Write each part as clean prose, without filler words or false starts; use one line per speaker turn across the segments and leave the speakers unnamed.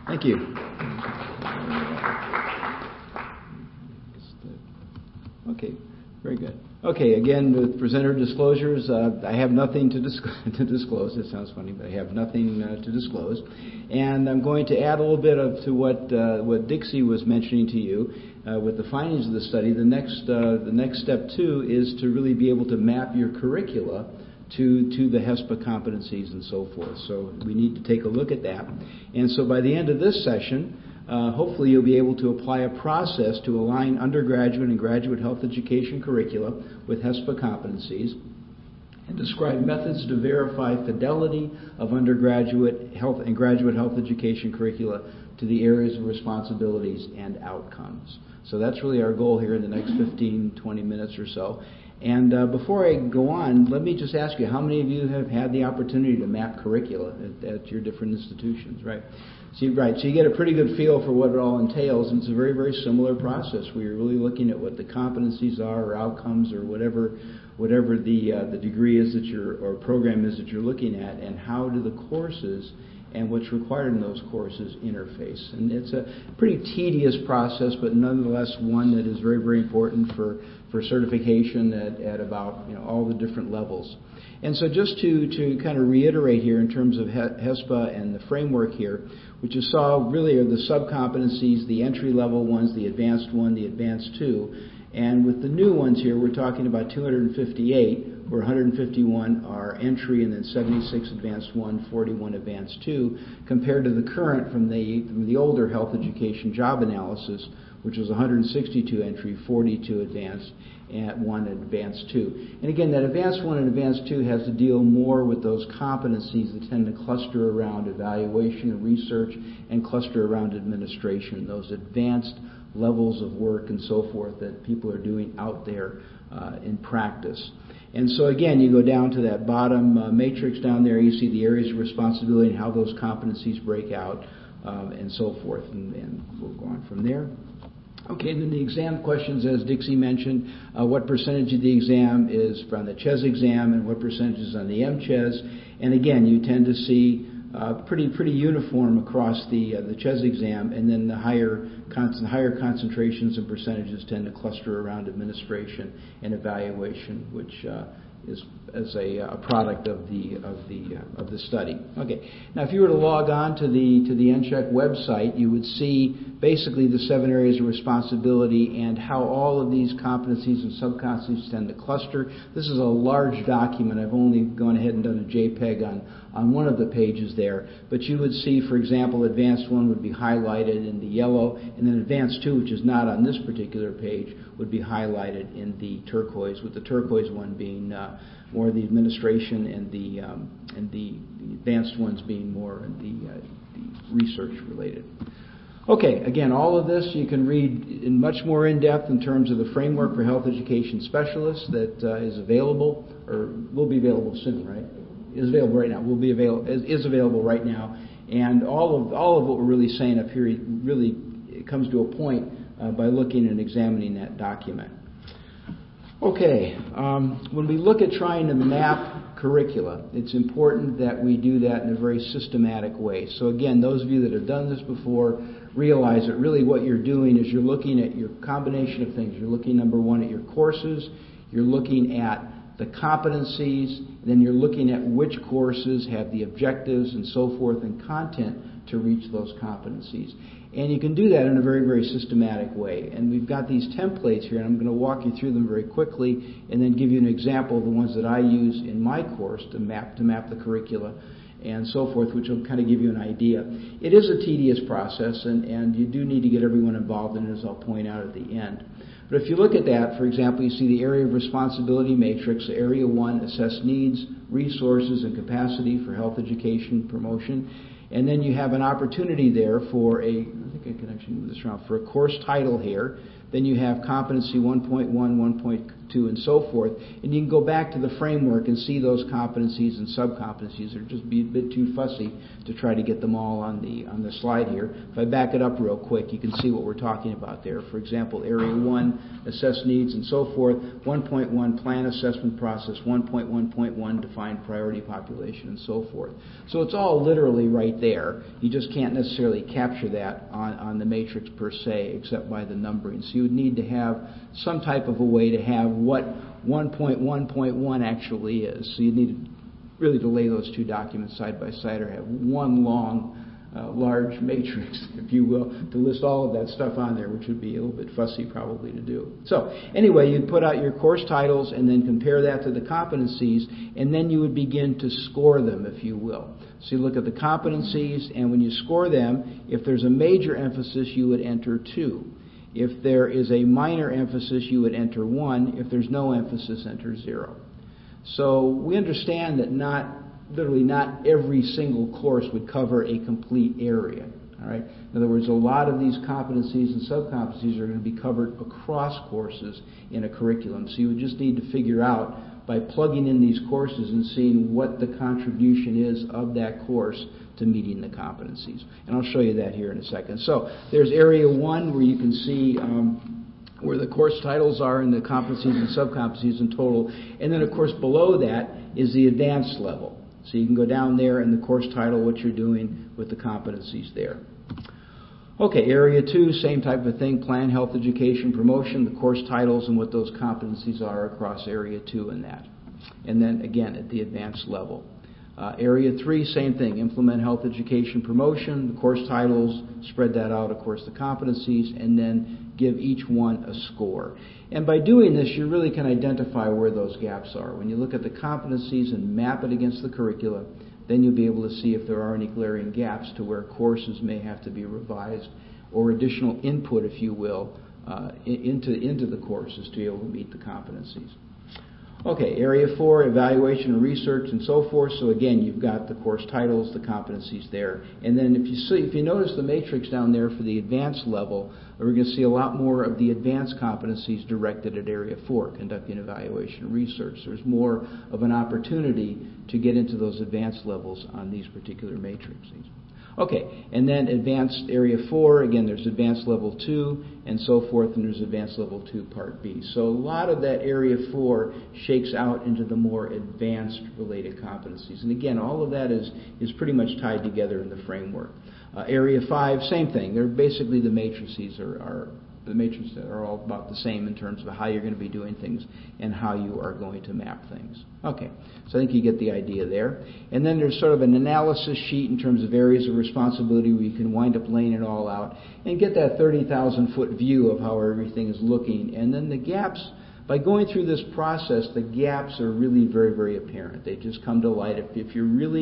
Thank you. Okay, very good. Okay, again, with presenter disclosures, I have nothing to disclose. It sounds funny, but I have nothing to disclose. And I'm going to add a little bit to what Dixie was mentioning to you with the findings of the study. The next step, too, is to really be able to map your curricula to the HESPA competencies and so forth. So we need to take a look at that. And so by the end of this session, hopefully you'll be able to apply a process to align undergraduate and graduate health education curricula with HESPA competencies and describe methods to verify fidelity of undergraduate health and graduate health education curricula to the areas of responsibilities and outcomes. So that's really our goal here in the next 15, 20 minutes or so. And before I go on, let me just ask you, how many of you have had the opportunity to map curricula at your different institutions, right? So you get a pretty good feel for what it all entails, and it's a very, very similar process where you're really looking at what the competencies are or outcomes or whatever the degree is or program is that you're looking at, and how do the courses and what's required in those courses interface. And it's a pretty tedious process, but nonetheless one that is very, very important for certification at about all the different levels. And so just to kind of reiterate here in terms of HESPA and the framework here, what you saw really are the sub-competencies, the entry-level ones, the advanced one, the advanced two. And with the new ones here, we're talking about 258, where 151 are entry and then 76 advanced 1, 41 advanced 2, compared to the current from the older health education job analysis, which was 162 entry, 42 advanced, and 1 advanced 2. And again, that advanced 1 and advanced 2 has to deal more with those competencies that tend to cluster around evaluation and research and cluster around administration, those advanced levels of work and so forth that people are doing out there in practice. And so again, you go down to that bottom matrix down there, you see the areas of responsibility and how those competencies break out and so forth. And we'll go on from there. Okay, and then the exam questions, as Dixie mentioned, what percentage of the exam is from the CHES exam and what percentage is on the MCHES. And again, you tend to see pretty uniform across the CHES exam, and then the higher concentrations and percentages tend to cluster around administration and evaluation, which is a product of the study. Okay. Now, if you were to log on to the NCHEC website, you would see basically the 7 areas of responsibility and how all of these competencies and subcompetencies tend to cluster. This is a large document. I've only gone ahead and done a JPEG on one of the pages there. But you would see, for example, Advanced 1 would be highlighted in the yellow, and then Advanced 2, which is not on this particular page, would be highlighted in the turquoise, with the turquoise one being more the administration and the advanced ones being more the research related. Okay, again, all of this you can read in much more in-depth in terms of the framework for health education specialists that is available, or will be available soon, right? Is available right now. Is available right now. And all of what we're really saying up here really it comes to a point by looking and examining that document. Okay, when we look at trying to map curricula, it's important that we do that in a very systematic way. So again, those of you that have done this before realize that really what you're doing is you're looking at your combination of things. You're looking, number one, at your courses. You're looking at the competencies. And then you're looking at which courses have the objectives and so forth and content to reach those competencies. And you can do that in a very, very systematic way. And we've got these templates here, and I'm going to walk you through them very quickly and then give you an example of the ones that I use in my course to map the curricula and so forth, which will kind of give you an idea. It is a tedious process, and you do need to get everyone involved in it, as I'll point out at the end. But if you look at that, for example, you see the area of responsibility matrix, Area 1, assess needs, resources, and capacity for health education promotion. And then you have an opportunity there for I think I can actually move this around, for a course title here. Then you have competency 1.1, 1.2, and so forth. And you can go back to the framework and see those competencies and subcompetencies. They're just be a bit too fussy to try to get them all on the slide here. If I back it up real quick, you can see what we're talking about there. For example, Area 1, assess needs and so forth. 1.1, plan assessment process. 1.1.1, define priority population and so forth. So it's all literally right there. You just can't necessarily capture that on the matrix per se, except by the numbering. So you would need to have some type of a way to have what 1.1.1 actually is. So you need really to lay those two documents side by side, or have one long large matrix, if you will, to list all of that stuff on there, which would be a little bit fussy probably to do. So anyway, you'd put out your course titles and then compare that to the competencies, and then you would begin to score them, if you will. So you look at the competencies, and when you score them, if there's a major emphasis, you would enter 2. If there is a minor emphasis, you would enter 1. If there's no emphasis, enter 0. So we understand that literally not every single course would cover a complete area. All right. In other words, a lot of these competencies and subcompetencies are going to be covered across courses in a curriculum. So you would just need to figure out, by plugging in these courses and seeing what the contribution is of that course to meeting the competencies. And I'll show you that here in a second. So there's Area 1, where you can see where the course titles are and the competencies and subcompetencies in total. And then, of course, below that is the advanced level. So you can go down there in the course title, what you're doing with the competencies there. Okay, Area 2, same type of thing, plan, health, education, promotion, the course titles and what those competencies are across Area 2 in that. And then, again, at the advanced level. Area 3, same thing, implement health, education, promotion, the course titles, spread that out, of course, the competencies, and then give each one a score. And by doing this, you really can identify where those gaps are. When you look at the competencies and map it against the curricula, then you'll be able to see if there are any glaring gaps to where courses may have to be revised, or additional input, if you will, into the courses to be able to meet the competencies. Okay, Area 4, evaluation and research and so forth. So again, you've got the course titles, the competencies there. And then if you notice the matrix down there for the advanced level, we're going to see a lot more of the advanced competencies directed at Area 4, conducting evaluation and research. There's more of an opportunity to get into those advanced levels on these particular matrices. Okay, and then advanced Area 4, again, there's advanced level 2 and so forth, and there's advanced level 2 part B. So a lot of that Area 4 shakes out into the more advanced related competencies. And again, all of that is pretty much tied together in the framework. Area 5, same thing. They're basically the matrices the matrices are all about the same in terms of how you're going to be doing things and how you are going to map things. Okay, so I think you get the idea there. And then there's sort of an analysis sheet in terms of areas of responsibility where you can wind up laying it all out and get that 30,000-foot view of how everything is looking. And then the gaps, by going through this process, the gaps are really very, very apparent. They just come to light. If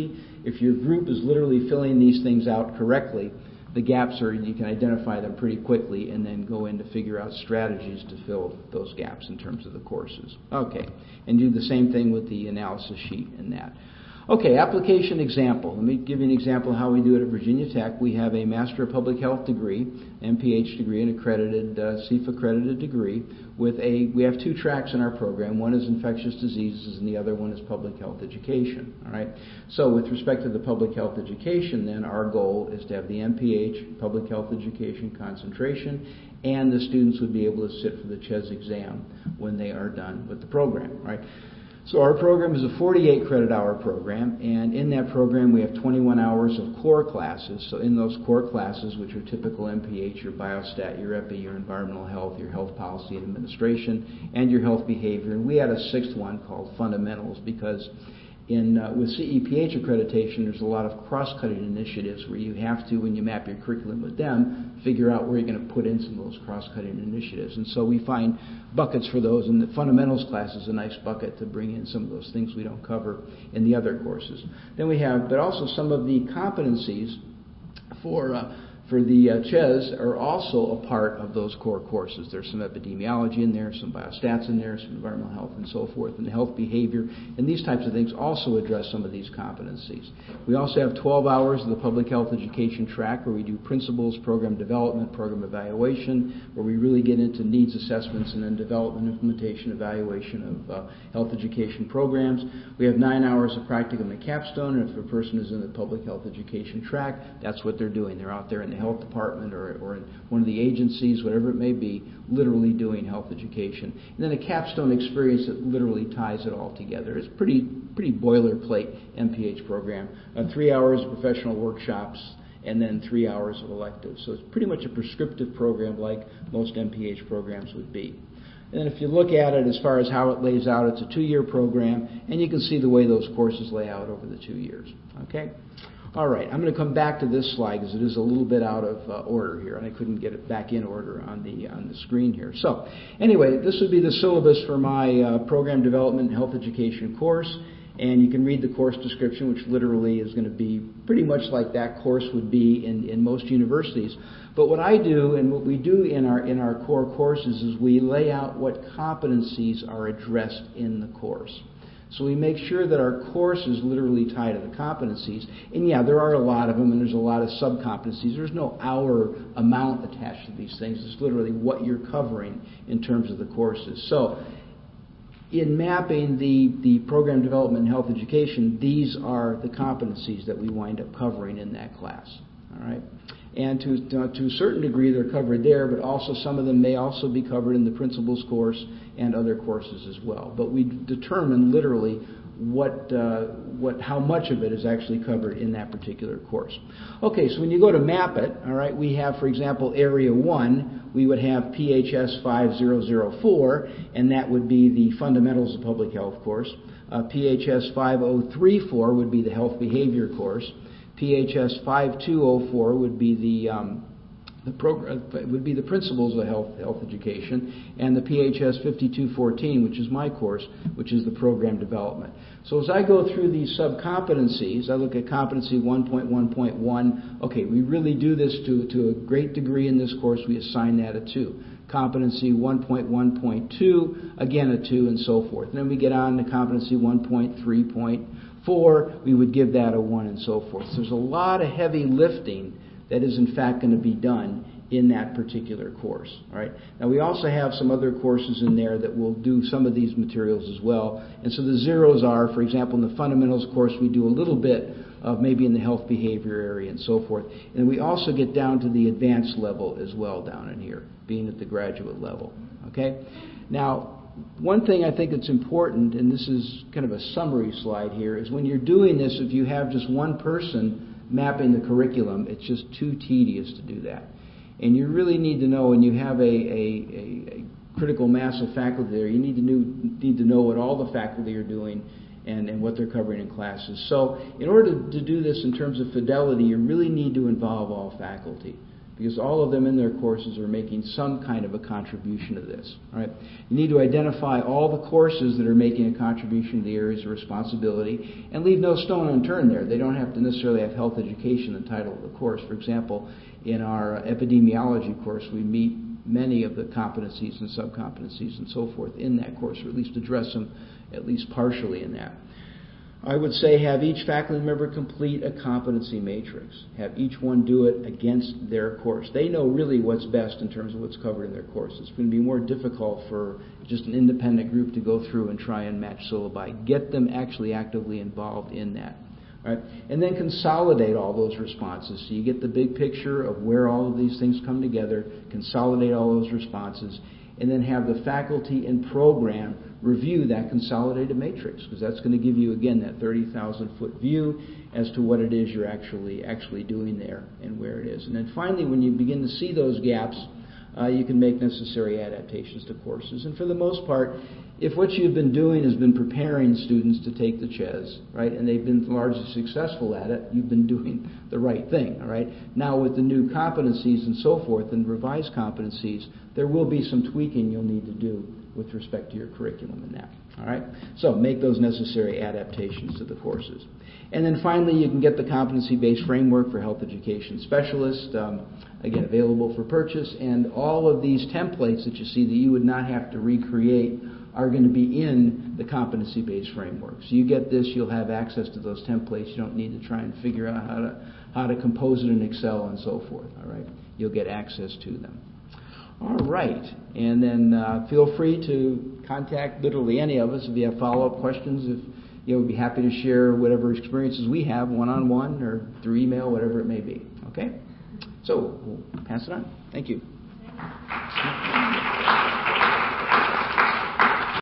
your group is literally filling these things out correctly, the gaps you can identify them pretty quickly and then go in to figure out strategies to fill those gaps in terms of the courses. Okay, and do the same thing with the analysis sheet in that. Okay, application example. Let me give you an example of how we do it at Virginia Tech. We have a Master of Public Health degree, MPH degree, an accredited, CEF accredited degree. We have 2 tracks in our program. One is infectious diseases and the other one is public health education. All right. So with respect to the public health education, then our goal is to have the MPH, public health education concentration, and the students would be able to sit for the CHES exam when they are done with the program. Right. So our program is a 48 credit hour program, and in that program we have 21 hours of core classes. So in those core classes, which are typical MPH, your biostat, your EPI, your environmental health, your health policy and administration, and your health behavior. And we had a 6th one called fundamentals, because with CEPH accreditation, there's a lot of cross-cutting initiatives where you have to, when you map your curriculum with them, figure out where you're going to put in some of those cross-cutting initiatives. And so we find buckets for those, and the fundamentals class is a nice bucket to bring in some of those things we don't cover in the other courses. Then we have, but also some of the competencies for the CHES are also a part of those core courses. There's some epidemiology in there, some biostats in there, some environmental health and so forth, and health behavior, and these types of things also address some of these competencies. We also have 12 hours of the public health education track where we do principles, program development, program evaluation, where we really get into needs assessments and then development, implementation, evaluation of health education programs. We have 9 hours of practicum and capstone, and if a person is in the public health education track, that's what they're doing. They're out there in the health department or in one of the agencies, whatever it may be, literally doing health education. And then a capstone experience that literally ties it all together. It's pretty boilerplate MPH program. 3 hours of professional workshops and then 3 hours of electives. So it's pretty much a prescriptive program like most MPH programs would be. And then if you look at it as far as how it lays out, it's a 2-year program, and you can see the way those courses lay out over the 2 years. Okay? All right, I'm going to come back to this slide because it is a little bit out of order here, and I couldn't get it back in order on the screen here. So anyway, this would be the syllabus for my program development and health education course. And you can read the course description, which literally is going to be pretty much like that course would be in most universities. But what I do and what we do in our core courses is we lay out what competencies are addressed in the course. So we make sure that our course is literally tied to the competencies. And yeah, there are a lot of them, and there's a lot of sub-competencies. There's no hour amount attached to these things. It's literally what you're covering in terms of the courses. So in mapping the program development and health education, these are the competencies that we wind up covering in that class. All right? And to a certain degree, they're covered there, but also some of them may also be covered in the principles course and other courses as well. But we determine literally how much of it is actually covered in that particular course. Okay, so when you go to map it, all right, we have, for example, Area 1, we would have PHS 5004, and that would be the Fundamentals of Public Health course. PHS 5034 would be the Health Behavior course. PHS 5204 would be the Principles of Health Education, and the PHS 5214, which is my course, which is the Program Development. So as I go through these sub-competencies, I look at competency 1.1.1. Okay, we really do this to a great degree in this course. We assign that a 2. Competency 1.1.2, again a 2, and so forth. And then we get on to competency 1.3.4, we would give that a 1, and so forth. So there's a lot of heavy lifting that is in fact going to be done in that particular course. All right. Now we also have some other courses in there that will do some of these materials as well. And so the zeros are, for example, in the fundamentals course we do a little bit of maybe in the health behavior area and so forth. And we also get down to the advanced level as well down in here, being at the graduate level. Okay. Now, one thing I think that's important, and this is kind of a summary slide here, is when you're doing this, if you have just one person mapping the curriculum, it's just too tedious to do that. And you really need to know, when you have a critical mass of faculty there, you need to know what all the faculty are doing and what they're covering in classes. So in order to do this in terms of fidelity, you really need to involve all faculty, because all of them in their courses are making some kind of a contribution to this. Right? You need to identify all the courses that are making a contribution to the areas of responsibility and leave no stone unturned there. They don't have to necessarily have health education in the title of the course. For example, in our epidemiology course, we meet many of the competencies and sub-competencies and so forth in that course, or at least address them at least partially in that. I would say have each faculty member complete a competency matrix. Have each one do it against their course. They know really what's best in terms of what's covered in their course. It's going to be more difficult for just an independent group to go through and try and match syllabi. Get them actually actively involved in that. Right? And then consolidate all those responses. So you get the big picture of where all of these things come together, consolidate all those responses, and then have the faculty and program review that consolidated matrix, because that's going to give you, again, that 30,000-foot view as to what it is you're actually doing there and where it is. And then finally, when you begin to see those gaps, you can make necessary adaptations to courses. And for the most part, if what you've been doing has been preparing students to take the CHES, right, and they've been largely successful at it, you've been doing the right thing, all right? Now with the new competencies and so forth and revised competencies, there will be some tweaking you'll need to do with respect to your curriculum in that, all right? So make those necessary adaptations to the courses. And then finally, you can get the competency-based framework for health education specialists, again, available for purchase, and all of these templates that you see that you would not have to recreate are going to be in the competency-based framework. So you get this, you'll have access to those templates. You don't need to try and figure out how to compose it in Excel and so forth, all right? You'll get access to them. All right, and then feel free to contact literally any of us if you have follow-up questions. We'd be happy to share whatever experiences we have one-on-one or through email, whatever it may be. Okay? So we'll pass it on. Thank you.